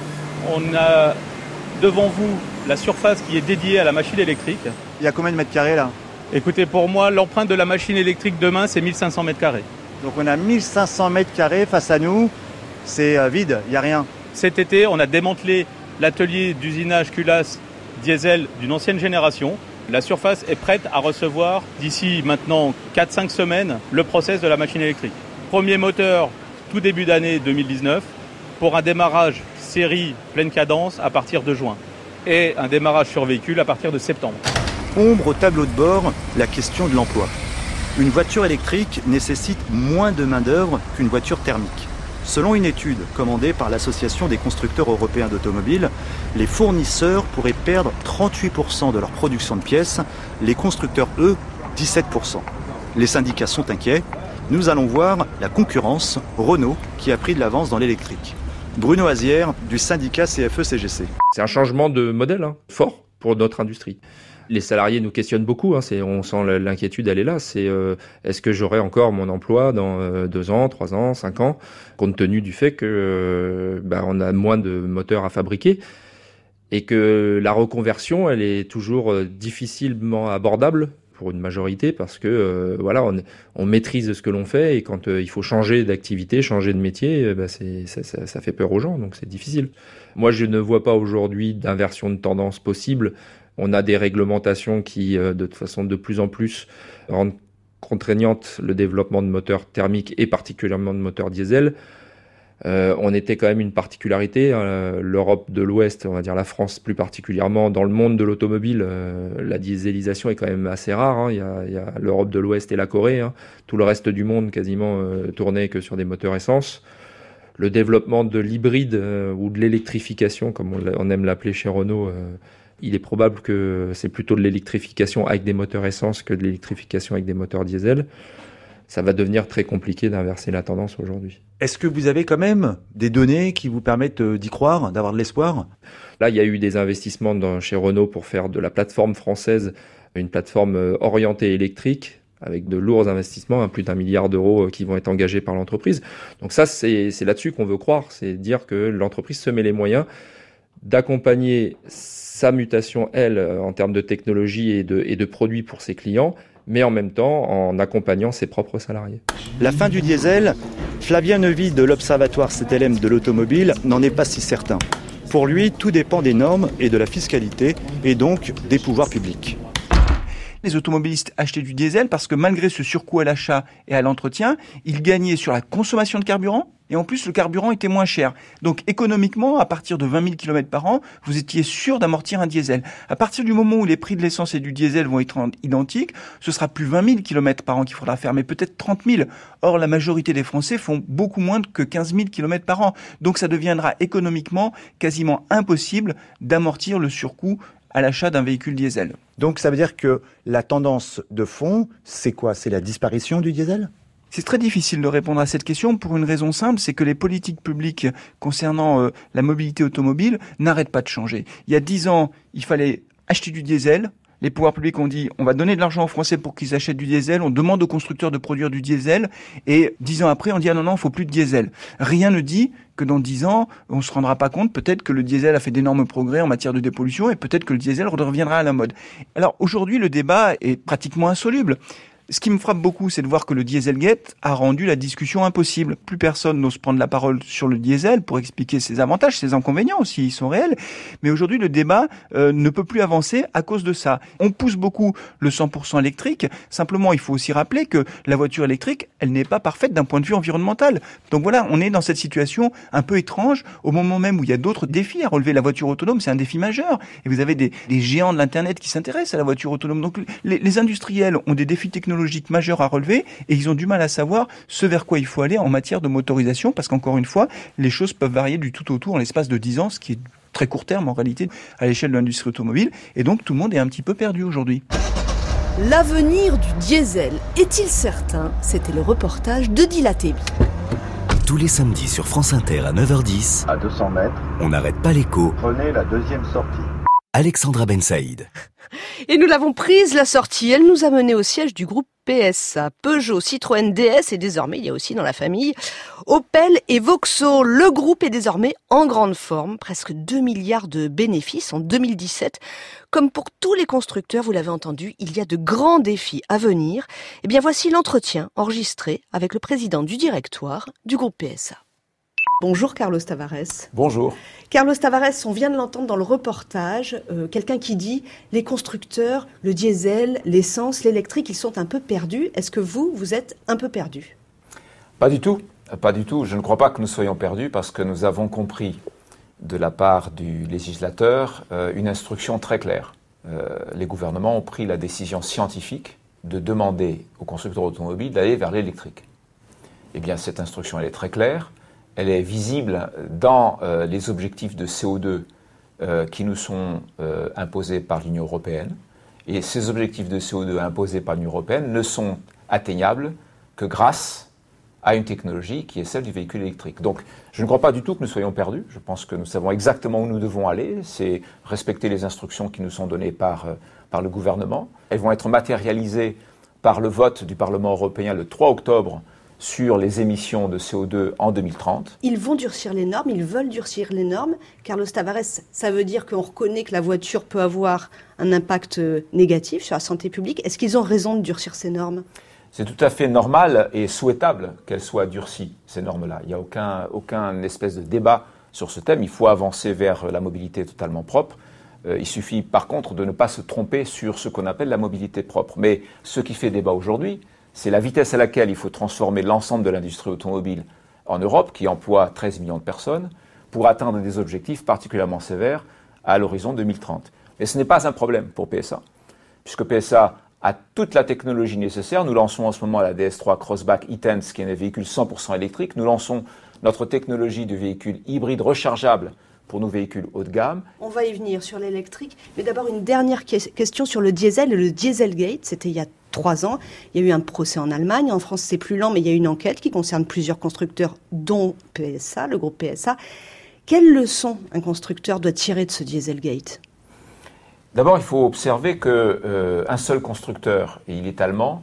On a devant vous la surface qui est dédiée à la machine électrique. Il y a combien de mètres carrés là ? Écoutez, pour moi, l'empreinte de la machine électrique demain, c'est 1500 mètres carrés. Donc on a 1500 mètres carrés face à nous, c'est vide, il n'y a rien. Cet été, on a démantelé l'atelier d'usinage culasse diesel d'une ancienne génération. La surface est prête à recevoir d'ici maintenant 4-5 semaines le process de la machine électrique. Premier moteur tout début d'année 2019 pour un démarrage série pleine cadence à partir de juin et un démarrage sur véhicule à partir de septembre. Ombre au tableau de bord, la question de l'emploi. Une voiture électrique nécessite moins de main-d'œuvre qu'une voiture thermique. Selon une étude commandée par l'Association des constructeurs européens d'automobiles, les fournisseurs pourraient perdre 38% de leur production de pièces, les constructeurs, eux, 17%. Les syndicats sont inquiets. Nous allons voir la concurrence, Renault, qui a pris de l'avance dans l'électrique. Bruno Azière, du syndicat CFE-CGC. C'est un changement de modèle fort pour notre industrie. Les salariés nous questionnent beaucoup, on sent l'inquiétude, elle est là. C'est est-ce que j'aurai encore mon emploi dans 2 ans, 3 ans, 5 ans, compte tenu du fait que on a moins de moteurs à fabriquer et que la reconversion, elle est toujours difficilement abordable pour une majorité parce que on maîtrise ce que l'on fait et quand il faut changer d'activité, changer de métier, ça fait peur aux gens, donc c'est difficile. Moi, je ne vois pas aujourd'hui d'inversion de tendance possible. On a des réglementations qui, de façon de plus en plus, rendent contraignante le développement de moteurs thermiques et particulièrement de moteurs diesel. On était quand même une particularité, l'Europe de l'Ouest, on va dire la France plus particulièrement, dans le monde de l'automobile, la dieselisation est quand même assez rare. Il y a l'Europe de l'Ouest et la Corée. Tout le reste du monde quasiment tournait que sur des moteurs essence. Le développement de l'hybride ou de l'électrification, comme on aime l'appeler chez Renault, il est probable que c'est plutôt de l'électrification avec des moteurs essence que de l'électrification avec des moteurs diesel. Ça va devenir très compliqué d'inverser la tendance aujourd'hui. Est-ce que vous avez quand même des données qui vous permettent d'y croire, d'avoir de l'espoir ? Là, il y a eu des investissements chez Renault pour faire de la plateforme française une plateforme orientée électrique, avec de lourds investissements, plus d'1 milliard d'euros qui vont être engagés par l'entreprise. Donc ça, c'est là-dessus qu'on veut croire, c'est dire que l'entreprise se met les moyens d'accompagner sa mutation, elle, en termes de technologie et de produits pour ses clients, mais en même temps en accompagnant ses propres salariés. La fin du diesel, Flavien Neuville de l'Observatoire CTLM de l'automobile n'en est pas si certain. Pour lui, tout dépend des normes et de la fiscalité, et donc des pouvoirs publics. Les automobilistes achetaient du diesel parce que malgré ce surcoût à l'achat et à l'entretien, ils gagnaient sur la consommation de carburant et en plus le carburant était moins cher. Donc économiquement, à partir de 20 000 km par an, vous étiez sûr d'amortir un diesel. À partir du moment où les prix de l'essence et du diesel vont être identiques, ce sera plus 20 000 km par an qu'il faudra faire, mais peut-être 30 000. Or, la majorité des Français font beaucoup moins que 15 000 km par an. Donc ça deviendra économiquement quasiment impossible d'amortir le surcoût à l'achat d'un véhicule diesel. Donc ça veut dire que la tendance de fond, c'est quoi? C'est la disparition du diesel? C'est très difficile de répondre à cette question pour une raison simple, c'est que les politiques publiques concernant la mobilité automobile n'arrêtent pas de changer. Il y a 10 ans, il fallait acheter du diesel. Les pouvoirs publics ont dit on va donner de l'argent aux Français pour qu'ils achètent du diesel, on demande aux constructeurs de produire du diesel, et 10 ans après on dit ah non, il faut plus de diesel. Rien ne dit que dans 10 ans, on se rendra pas compte peut-être que le diesel a fait d'énormes progrès en matière de dépollution et peut-être que le diesel reviendra à la mode. Alors aujourd'hui, le débat est pratiquement insoluble. Ce qui me frappe beaucoup, c'est de voir que le Dieselgate a rendu la discussion impossible. Plus personne n'ose prendre la parole sur le diesel pour expliquer ses avantages, ses inconvénients aussi, ils sont réels. Mais aujourd'hui, le débat ne peut plus avancer à cause de ça. On pousse beaucoup le 100% électrique. Simplement, il faut aussi rappeler que la voiture électrique, elle n'est pas parfaite d'un point de vue environnemental. Donc voilà, on est dans cette situation un peu étrange au moment même où il y a d'autres défis à relever. La voiture autonome, c'est un défi majeur. Et vous avez des géants de l'Internet qui s'intéressent à la voiture autonome. Donc les industriels ont des défis technologiques majeurs à relever et ils ont du mal à savoir ce vers quoi il faut aller en matière de motorisation parce qu'encore une fois, les choses peuvent varier du tout au tout en l'espace de 10 ans, ce qui est très court terme en réalité à l'échelle de l'industrie automobile et donc tout le monde est un petit peu perdu aujourd'hui. L'avenir du diesel est-il certain? C'était le reportage de Dilatébi. Tous les samedis sur France Inter à 9h10, À 200 mètres, on n'arrête pas l'écho. prenez la deuxième sortie. Alexandra Ben Saïd. Et nous l'avons prise, la sortie. Elle nous a mené au siège du groupe PSA. Peugeot, Citroën, DS et désormais, il y a aussi dans la famille Opel et Vauxhall. Le groupe est désormais en grande forme. Presque 2 milliards de bénéfices en 2017. Comme pour tous les constructeurs, vous l'avez entendu, il y a de grands défis à venir. Eh bien, voici l'entretien enregistré avec le président du directoire du groupe PSA. Bonjour Carlos Tavares. Bonjour. Carlos Tavares, on vient de l'entendre dans le reportage, quelqu'un qui dit les constructeurs, le diesel, l'essence, l'électrique, ils sont un peu perdus. Est-ce que vous êtes un peu perdu? Pas du tout, pas du tout. Je ne crois pas que nous soyons perdus parce que nous avons compris de la part du législateur une instruction très claire. Les gouvernements ont pris la décision scientifique de demander aux constructeurs automobiles d'aller vers l'électrique. Eh bien, cette instruction, elle est très claire. Elle est visible dans les objectifs de CO2 qui nous sont imposés par l'Union européenne. Et ces objectifs de CO2 imposés par l'Union européenne ne sont atteignables que grâce à une technologie qui est celle du véhicule électrique. Donc, je ne crois pas du tout que nous soyons perdus. Je pense que nous savons exactement où nous devons aller. C'est respecter les instructions qui nous sont données par le gouvernement. Elles vont être matérialisées par le vote du Parlement européen le 3 octobre sur les émissions de CO2 en 2030. Ils vont durcir les normes, ils veulent durcir les normes. Carlos Tavares, ça veut dire qu'on reconnaît que la voiture peut avoir un impact négatif sur la santé publique. Est-ce qu'ils ont raison de durcir ces normes? C'est tout à fait normal et souhaitable qu'elles soient durcies, ces normes-là. Il n'y a aucun espèce de débat sur ce thème. Il faut avancer vers la mobilité totalement propre. Il suffit par contre de ne pas se tromper sur ce qu'on appelle la mobilité propre. Mais ce qui fait débat aujourd'hui, c'est la vitesse à laquelle il faut transformer l'ensemble de l'industrie automobile en Europe, qui emploie 13 millions de personnes, pour atteindre des objectifs particulièrement sévères à l'horizon 2030. Mais ce n'est pas un problème pour PSA, puisque PSA a toute la technologie nécessaire. Nous lançons en ce moment la DS3 Crossback e-Tense, qui est un véhicule 100% électrique. Nous lançons notre technologie de véhicule hybride rechargeable pour nos véhicules haut de gamme. On va y venir sur l'électrique, mais d'abord une dernière question sur le diesel et le Dieselgate. C'était il y a 3 ans. Il y a eu un procès en Allemagne. En France, c'est plus lent, mais il y a une enquête qui concerne plusieurs constructeurs, dont PSA, le groupe PSA. Quelle leçon un constructeur doit tirer de ce Dieselgate? D'abord, il faut observer qu'un seul constructeur, et il est allemand,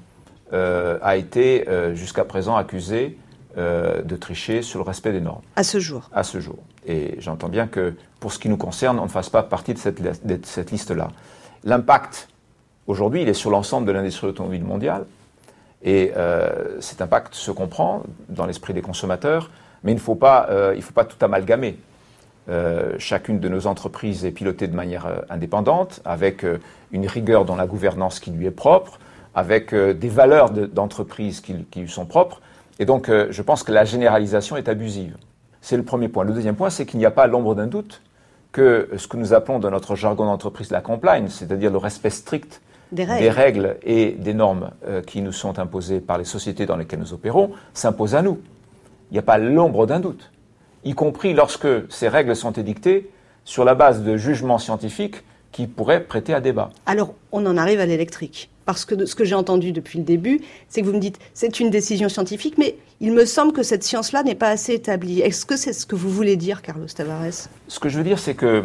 a été jusqu'à présent accusé de tricher sur le respect des normes. À ce jour. À ce jour. Et j'entends bien que, pour ce qui nous concerne, on ne fasse pas partie de cette liste-là. L'impact, aujourd'hui, il est sur l'ensemble de l'industrie automobile mondiale. Et cet impact se comprend dans l'esprit des consommateurs, mais il ne faut pas tout amalgamer. Chacune de nos entreprises est pilotée de manière indépendante, avec une rigueur dans la gouvernance qui lui est propre, avec des valeurs d'entreprise qui lui sont propres. Et donc, je pense que la généralisation est abusive. C'est le premier point. Le deuxième point, c'est qu'il n'y a pas l'ombre d'un doute que ce que nous appelons dans notre jargon d'entreprise la compliance, c'est-à-dire le respect strict des règles et des normes qui nous sont imposées par les sociétés dans lesquelles nous opérons, s'impose à nous. Il n'y a pas l'ombre d'un doute, y compris lorsque ces règles sont édictées sur la base de jugements scientifiques qui pourraient prêter à débat. Alors, on en arrive à l'électrique. Parce que ce que j'ai entendu depuis le début, c'est que vous me dites c'est une décision scientifique, mais il me semble que cette science-là n'est pas assez établie. Est-ce que c'est ce que vous voulez dire, Carlos Tavares ? Ce que je veux dire, c'est que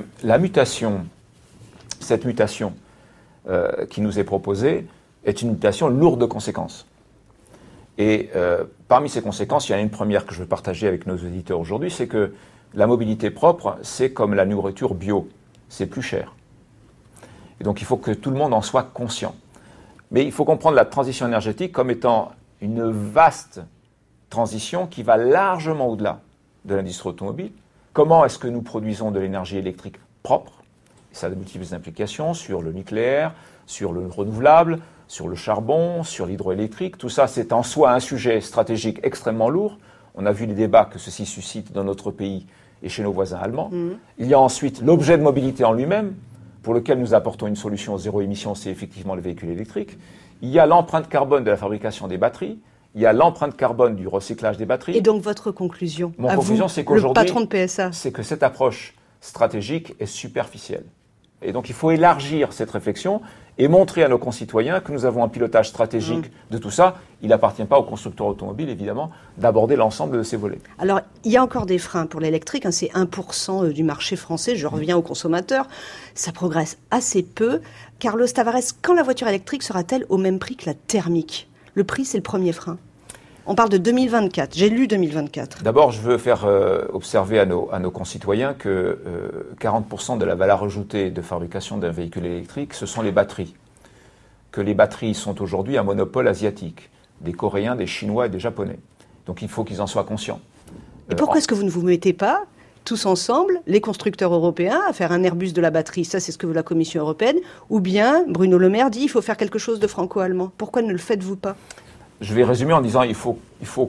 cette mutation qui nous est proposée, est une mutation lourde de conséquences. Et parmi ces conséquences, il y en a une première que je veux partager avec nos auditeurs aujourd'hui, c'est que la mobilité propre, c'est comme la nourriture bio, c'est plus cher. Et donc il faut que tout le monde en soit conscient. Mais il faut comprendre la transition énergétique comme étant une vaste transition qui va largement au-delà de l'industrie automobile. Comment est-ce que nous produisons de l'énergie électrique propre ? Ça a de multiples implications sur le nucléaire, sur le renouvelable, sur le charbon, sur l'hydroélectrique. Tout ça, c'est en soi un sujet stratégique extrêmement lourd. On a vu les débats que ceci suscite dans notre pays et chez nos voisins allemands. Il y a ensuite l'objet de mobilité en lui-même, pour lequel nous apportons une solution zéro émission, c'est effectivement le véhicule électrique. Il y a l'empreinte carbone de la fabrication des batteries. Il y a l'empreinte carbone du recyclage des batteries. Et donc votre conclusion, Mon conclusion, c'est qu'aujourd'hui, le patron de PSA, c'est que cette approche stratégique est superficielle. Et donc il faut élargir cette réflexion et montrer à nos concitoyens que nous avons un pilotage stratégique de tout ça. Il n'appartient pas aux constructeurs automobiles, évidemment, d'aborder l'ensemble de ces volets. Alors, il y a encore des freins pour l'électrique. C'est 1% du marché français. Je reviens aux consommateurs. Ça progresse assez peu. Carlos Tavares, quand la voiture électrique sera-t-elle au même prix que la thermique ? Le prix, c'est le premier frein. On parle de 2024. J'ai lu 2024. D'abord, je veux faire observer à nos concitoyens que 40% de la valeur ajoutée de fabrication d'un véhicule électrique, ce sont les batteries. Que les batteries sont aujourd'hui un monopole asiatique, des Coréens, des Chinois et des Japonais. Donc il faut qu'ils en soient conscients. Et pourquoi est-ce que vous ne vous mettez pas tous ensemble, les constructeurs européens, à faire un Airbus de la batterie? Ça, c'est ce que veut la Commission européenne. Ou bien, Bruno Le Maire dit il faut faire quelque chose de franco-allemand. Pourquoi ne le faites-vous pas? Je vais résumer en disant il faut,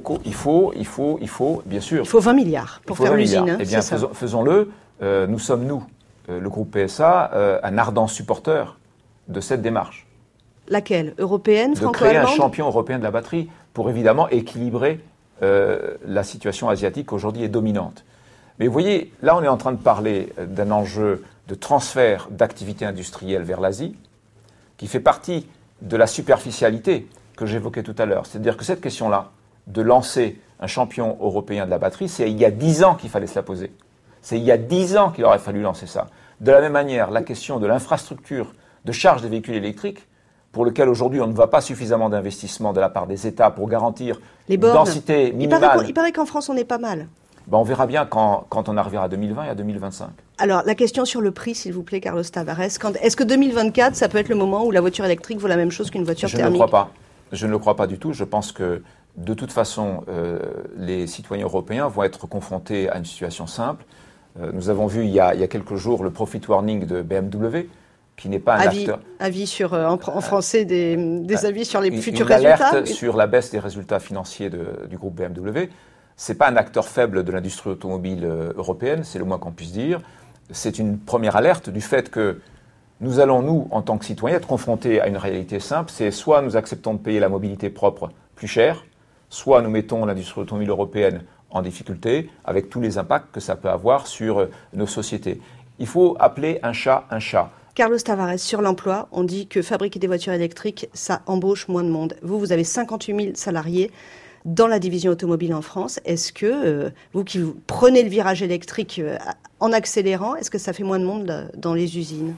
bien sûr. Il faut 20 milliards pour faire l'usine. Eh bien, faisons-le. Nous sommes, le groupe PSA, un ardent supporter de cette démarche. Laquelle? Européenne, franco-allemande? De créer un champion européen de la batterie pour évidemment équilibrer la situation asiatique qui aujourd'hui est dominante. Mais vous voyez, là on est en train de parler d'un enjeu de transfert d'activité industrielle vers l'Asie qui fait partie de la superficialité que j'évoquais tout à l'heure. C'est-à-dire que cette question-là, de lancer un champion européen de la batterie, c'est il y a 10 ans qu'il fallait se la poser. C'est il y a 10 ans qu'il aurait fallu lancer ça. De la même manière, la question de l'infrastructure de charge des véhicules électriques, pour lequel aujourd'hui on ne voit pas suffisamment d'investissement de la part des États pour garantir une densité minimale. Il paraît qu'en France on est pas mal. Ben, on verra bien quand on arrivera à 2020 et à 2025. Alors, la question sur le prix, s'il vous plaît, Carlos Tavares. Est-ce que 2024, ça peut être le moment où la voiture électrique vaut la même chose qu'une voiture thermique? Je ne le crois pas. Je ne le crois pas du tout. Je pense que, de toute façon, les citoyens européens vont être confrontés à une situation simple. Nous avons vu il y a quelques jours le profit warning de BMW, qui n'est pas un acteur... Avis sur, en français, des avis sur les futurs résultats. Une alerte sur la baisse des résultats financiers du groupe BMW. Ce n'est pas un acteur faible de l'industrie automobile européenne, c'est le moins qu'on puisse dire. C'est une première alerte du fait que nous allons, nous, en tant que citoyens, être confrontés à une réalité simple. C'est soit nous acceptons de payer la mobilité propre plus cher, soit nous mettons l'industrie automobile européenne en difficulté, avec tous les impacts que ça peut avoir sur nos sociétés. Il faut appeler un chat un chat. Carlos Tavares, sur l'emploi, on dit que fabriquer des voitures électriques, ça embauche moins de monde. Vous avez 58 000 salariés dans la division automobile en France. Est-ce que, vous qui prenez le virage électrique en accélérant, est-ce que ça fait moins de monde dans les usines?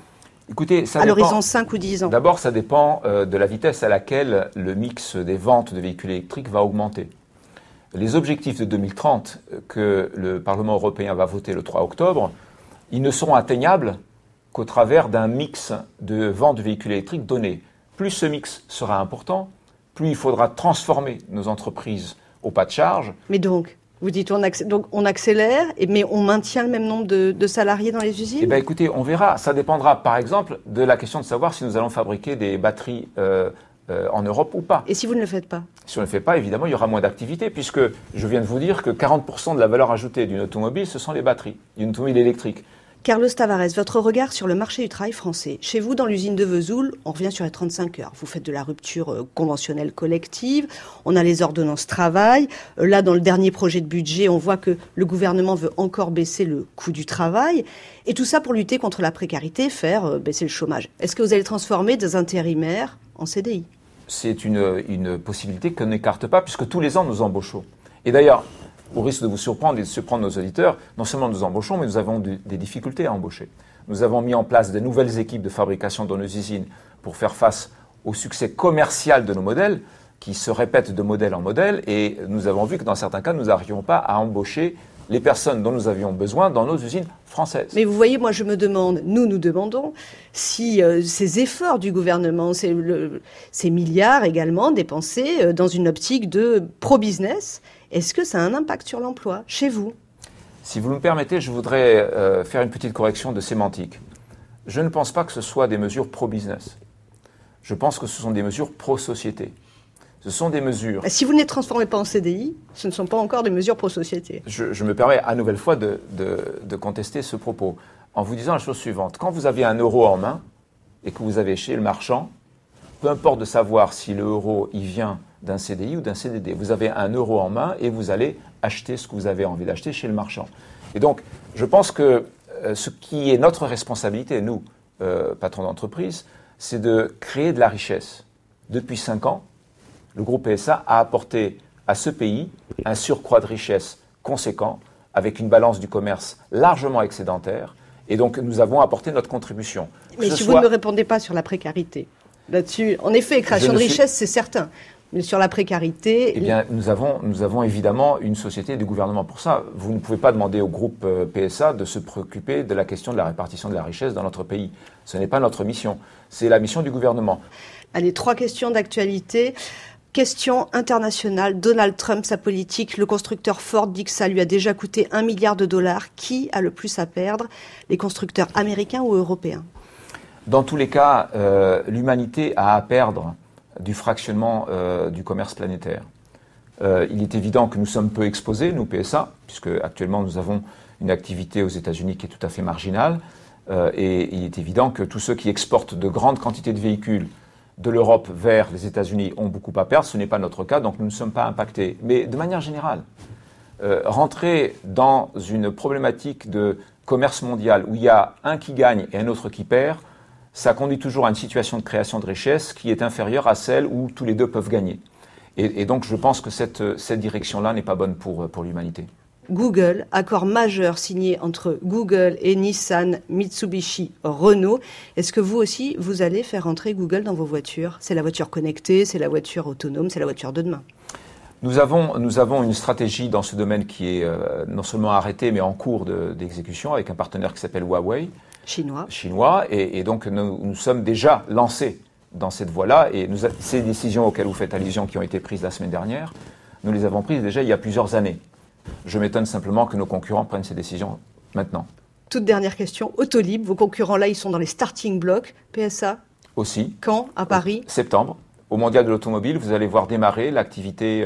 Écoutez, ça à dépend. l'horizon 5 ou 10 ans? D'abord, ça dépend de la vitesse à laquelle le mix des ventes de véhicules électriques va augmenter. Les objectifs de 2030 que le Parlement européen va voter le 3 octobre, ils ne seront atteignables qu'au travers d'un mix de ventes de véhicules électriques donné. Plus ce mix sera important, plus il faudra transformer nos entreprises au pas de charge. Mais donc, vous dites on accélère, mais on maintient le même nombre de salariés dans les usines? Eh bien écoutez, on verra. Ça dépendra par exemple de la question de savoir si nous allons fabriquer des batteries en Europe ou pas. Et si vous ne le faites pas? Si on ne le fait pas, évidemment, il y aura moins d'activité, puisque je viens de vous dire que 40% de la valeur ajoutée d'une automobile, ce sont les batteries, d'une automobile électrique. Carlos Tavares, votre regard sur le marché du travail français. Chez vous, dans l'usine de Vesoul, on revient sur les 35 heures. Vous faites de la rupture conventionnelle collective, on a les ordonnances travail. Là, dans le dernier projet de budget, on voit que le gouvernement veut encore baisser le coût du travail. Et tout ça pour lutter contre la précarité, faire baisser le chômage. Est-ce que vous allez transformer des intérimaires en CDI? C'est une possibilité qu'on n'écarte pas, puisque tous les ans, nous embauchons. Et d'ailleurs, au risque de vous surprendre et de surprendre nos auditeurs, non seulement nous embauchons, mais nous avons des difficultés à embaucher. Nous avons mis en place de nouvelles équipes de fabrication dans nos usines pour faire face au succès commercial de nos modèles, qui se répètent de modèle en modèle, et nous avons vu que dans certains cas, nous n'arrivions pas à embaucher les personnes dont nous avions besoin dans nos usines françaises. Mais vous voyez, moi je me demande, nous demandons, si ces efforts du gouvernement, ces milliards également dépensés dans une optique de pro-business, est-ce que ça a un impact sur l'emploi chez vous? Si vous me permettez, je voudrais faire une petite correction de sémantique. Je ne pense pas que ce soit des mesures pro-business. Je pense que ce sont des mesures pro-société. Ce sont des mesures... Si vous ne les transformez pas en CDI, ce ne sont pas encore des mesures pro-société. Je me permets à nouvelle fois de contester ce propos en vous disant la chose suivante. Quand vous avez 1 euro en main et que vous avez chez le marchand, peu importe de savoir si le euro il vient d'un CDI ou d'un CDD. Vous avez 1 euro en main et vous allez acheter ce que vous avez envie d'acheter chez le marchand. Et donc, je pense que ce qui est notre responsabilité, nous, patrons d'entreprise, c'est de créer de la richesse. Depuis 5 ans, le groupe PSA a apporté à ce pays un surcroît de richesse conséquent, avec une balance du commerce largement excédentaire, et donc nous avons apporté notre contribution. Mais si vous ne me répondez pas sur la précarité, là-dessus, en effet, création de richesse, c'est certain. Mais sur la précarité... Eh bien, nous avons évidemment une société et du gouvernement pour ça. Vous ne pouvez pas demander au groupe PSA de se préoccuper de la question de la répartition de la richesse dans notre pays. Ce n'est pas notre mission. C'est la mission du gouvernement. Allez, 3 questions d'actualité. Question internationale. Donald Trump, sa politique. Le constructeur Ford dit que ça lui a déjà coûté $1 milliard. Qui a le plus à perdre? Les constructeurs américains ou européens? Dans tous les cas, l'humanité a à perdre du fractionnement du commerce planétaire. Il est évident que nous sommes peu exposés, nous PSA, puisque actuellement nous avons une activité aux États-Unis qui est tout à fait marginale, et il est évident que tous ceux qui exportent de grandes quantités de véhicules de l'Europe vers les États-Unis ont beaucoup à perdre. Ce n'est pas notre cas, donc nous ne sommes pas impactés. Mais de manière générale, rentrer dans une problématique de commerce mondial où il y a un qui gagne et un autre qui perd, ça conduit toujours à une situation de création de richesse qui est inférieure à celle où tous les deux peuvent gagner. Et donc je pense que cette direction-là n'est pas bonne pour l'humanité. Google, accord majeur signé entre Google et Nissan, Mitsubishi, Renault. Est-ce que vous aussi, vous allez faire entrer Google dans vos voitures? C'est la voiture connectée, c'est la voiture autonome, c'est la voiture de demain. Nous avons une stratégie dans ce domaine qui est non seulement arrêtée, mais en cours d'exécution avec un partenaire qui s'appelle Huawei. Chinois. Et donc nous sommes déjà lancés dans cette voie-là. Et ces décisions auxquelles vous faites allusion qui ont été prises la semaine dernière, nous les avons prises déjà il y a plusieurs années. Je m'étonne simplement que nos concurrents prennent ces décisions maintenant. Toute dernière question, Autolib, vos concurrents là, ils sont dans les starting blocks, PSA? Aussi. Quand? À Paris? Septembre. Au Mondial de l'Automobile, vous allez voir démarrer l'activité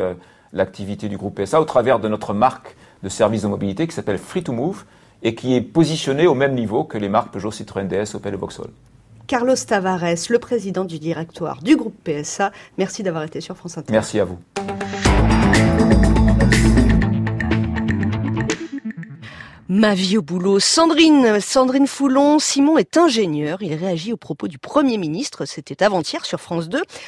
du groupe PSA au travers de notre marque de service de mobilité qui s'appelle Free2Move et qui est positionnée au même niveau que les marques Peugeot, Citroën, DS, Opel et Vauxhall. Carlos Tavares, le président du directoire du groupe PSA, merci d'avoir été sur France Inter. Merci à vous. Ma vie au boulot. Sandrine Foulon, Simon est ingénieur. Il réagit aux propos du Premier ministre, c'était avant-hier sur France 2.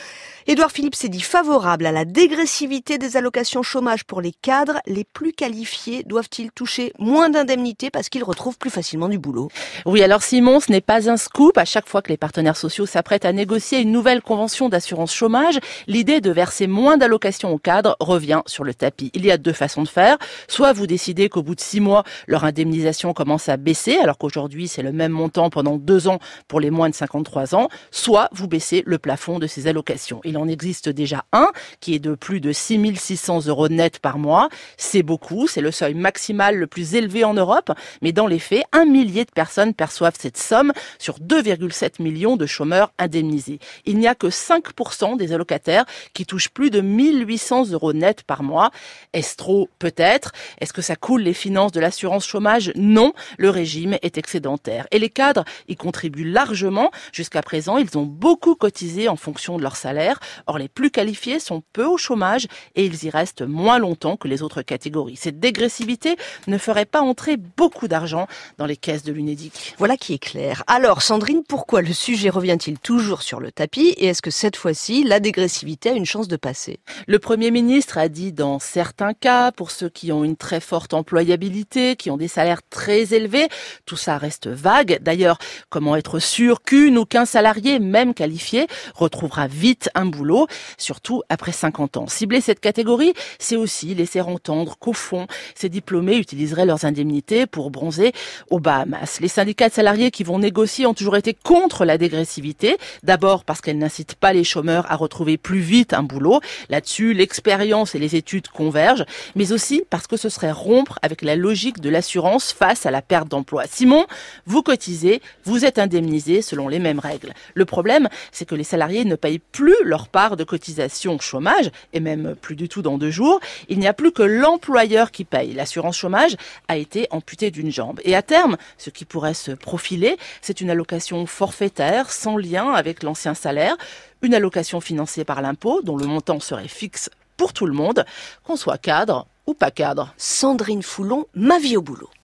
Édouard Philippe s'est dit favorable à la dégressivité des allocations chômage pour les cadres. Les plus qualifiés doivent-ils toucher moins d'indemnités parce qu'ils retrouvent plus facilement du boulot? Oui, alors Simon, ce n'est pas un scoop. À chaque fois que les partenaires sociaux s'apprêtent à négocier une nouvelle convention d'assurance chômage, l'idée de verser moins d'allocations aux cadres revient sur le tapis. Il y a deux façons de faire. Soit vous décidez qu'au bout de 6 mois, leur indemnisation commence à baisser, alors qu'aujourd'hui c'est le même montant pendant 2 ans pour les moins de 53 ans. Soit vous baissez le plafond de ces allocations. Il en existe déjà un qui est de plus de 6 600 € net par mois. C'est beaucoup, c'est le seuil maximal le plus élevé en Europe, mais dans les faits, 1 millier de personnes perçoivent cette somme sur 2,7 millions de chômeurs indemnisés. Il n'y a que 5% des allocataires qui touchent plus de 1 800 € net par mois. Est-ce trop? Peut-être. Est-ce que ça coule les finances de l'assurance chômage? Non, le régime est excédentaire. Et les cadres y contribuent largement. Jusqu'à présent, ils ont beaucoup cotisé en fonction de leur salaire. Or, les plus qualifiés sont peu au chômage et ils y restent moins longtemps que les autres catégories. Cette dégressivité ne ferait pas entrer beaucoup d'argent dans les caisses de l'Unédic. Voilà qui est clair. Alors, Sandrine, pourquoi le sujet revient-il toujours sur le tapis et est-ce que cette fois-ci, la dégressivité a une chance de passer? Le Premier ministre a dit dans certains cas, pour ceux qui ont une très forte employabilité, qui ont des salaires très élevés, tout ça reste vague. D'ailleurs, comment être sûr qu'une ou qu'un salarié, même qualifié, retrouvera vite un boulot, surtout après 50 ans? Cibler cette catégorie, c'est aussi laisser entendre qu'au fond, ces diplômés utiliseraient leurs indemnités pour bronzer aux Bahamas. Les syndicats de salariés qui vont négocier ont toujours été contre la dégressivité. D'abord parce qu'elle n'incite pas les chômeurs à retrouver plus vite un boulot. Là-dessus, l'expérience et les études convergent, mais aussi parce que ce serait rompre avec la logique de l'assurance face à la perte d'emploi. Simon, vous cotisez, vous êtes indemnisé selon les mêmes règles. Le problème, c'est que les salariés ne payent plus leur part de cotisation chômage, et même plus du tout dans 2 jours. Il n'y a plus que l'employeur qui paye. L'assurance chômage a été amputée d'une jambe. Et à terme, ce qui pourrait se profiler, c'est une allocation forfaitaire, sans lien avec l'ancien salaire, une allocation financée par l'impôt, dont le montant serait fixe pour tout le monde, qu'on soit cadre ou pas cadre. Sandrine Foulon, Ma vie au boulot.